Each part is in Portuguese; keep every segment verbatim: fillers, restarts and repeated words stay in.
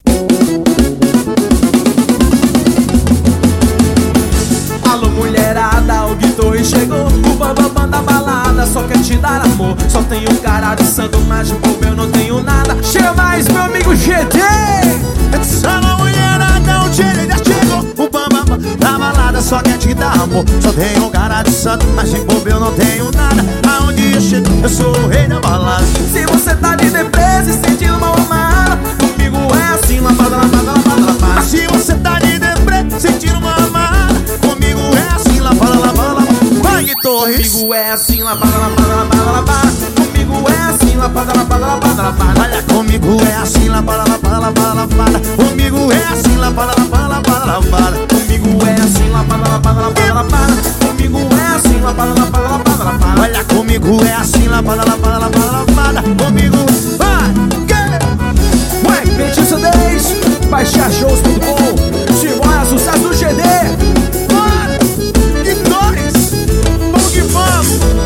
Alô mulherada, o Guitorri chegou. O bambambam da balada só quer te dar amor. Só tenho cara de santo, mas de bobo eu não tenho nada. Chega mais, meu amigo G T. Alô mulherada, o G T já chegou. O bambambam da balada só quer te dar amor. Só tenho cara de santo, mas de bobo eu não tenho nada. Aonde eu chego, eu sou o rei da balada. Se você tá de depressa e sentindo mal amada, comigo é assim, lavada, lavada, lavada, lavada. Se você tá de depressa, sentindo uma amada, comigo é assim, lavada, lavada, lavada. Vai, Guitorri. Comigo é assim, lavada, lavada, lavada, lavada. Comigo é assim, lavada, lavada, lavada, lavada. Olha, comigo é assim, lavada, lavada, lavada, lavada. Comigo é assim, lavada, lavada, lavada, lavada. Comigo é assim, lavada, lavada, lavada, lavada. Comigo é assim, lavada, lavada, lavada, lavada. Olha, comigo é assim, lavada, lavada, lavada, lavada. Comigo vai, que? Ué, Petiça dez, baixar shows ponto com. Simbora, sucesso do G D. Bora, Guitorris, vamos que vamos,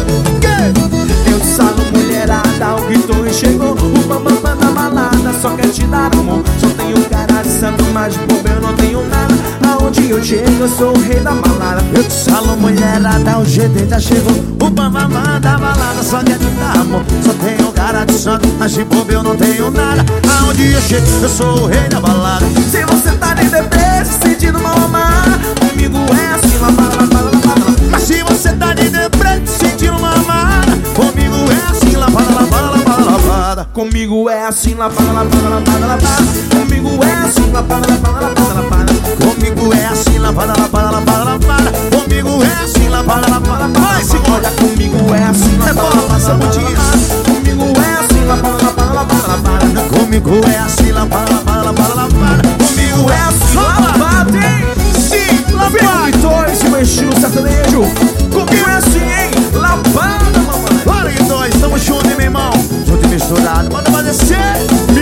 que? Eu disse alô mulherada, o Guitorri chegou. O bambambam da balada só quer te dar amor. Só tenho cara de santo, mas de bobo eu não tenho nada. Aonde eu chego, eu sou o rei da balada. Eu disse alô mulherada, o G T já chegou. O bambambam da balada só quer te dar amor. Só tenho cara de santo, mas de bobo eu não tenho nada. Aonde eu chego, eu sou o rei da balada. Se você tá de depressa, sentindo mal amada, comigo é assim, lavada, lavada, lavada. Mas se você tá de depressa, sentindo uma amada, comigo é assim, lavada, lavada, lavada, lavada. Comigo é assim, lavada, lavada, lavada, lavada. Comigo é assim, lavada, lavada, lavada, lavada. Comigo é assim, lavada, lavada, lavada, lavada. Comigo é assim, lavada, lavada, lavada. Vai, segura. Comigo é assim, é bola, passa por dia. Comigo é assim, lavada, lavada, lavada, lavada. Comigo é assim, lavada, lavada, lavada, lavada. Comigo é assim, lavada, hein? Sim, lavada. Guitorri, se estilo sertanejo. Comigo é assim, hein? Lavada, mamãe. Bora, Guitorri, estamos juntos, meu irmão. Junto e misturado, manda fazer ser.